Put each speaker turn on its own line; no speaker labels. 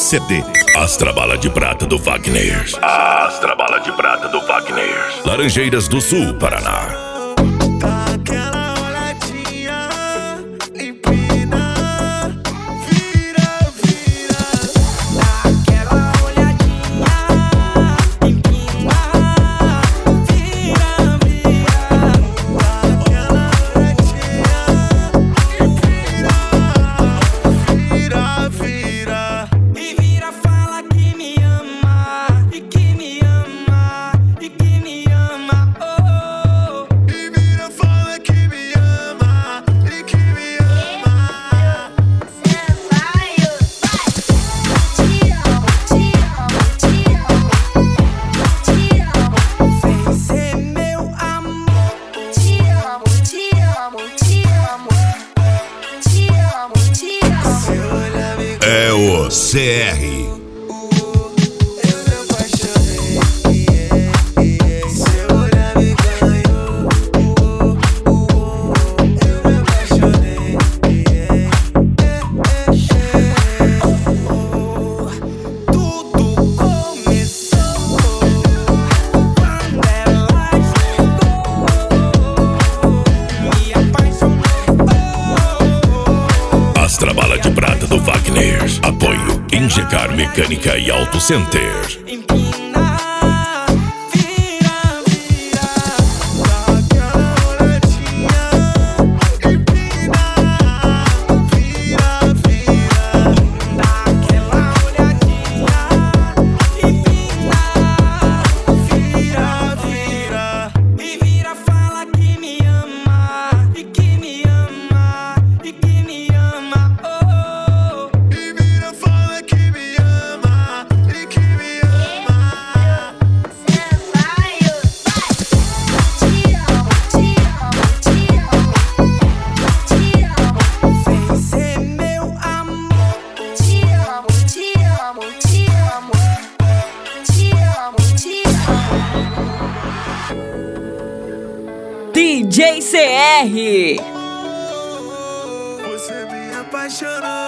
CD. Astra Bala de Prata do Wagner. Astra Bala de Prata do Wagner. Laranjeiras do Sul, Paraná. É o CR. Astra Bala de Prata do Wagner. Apoio Ingecar Mecânica e Auto Center.
DJ CR.
Você me apaixonou.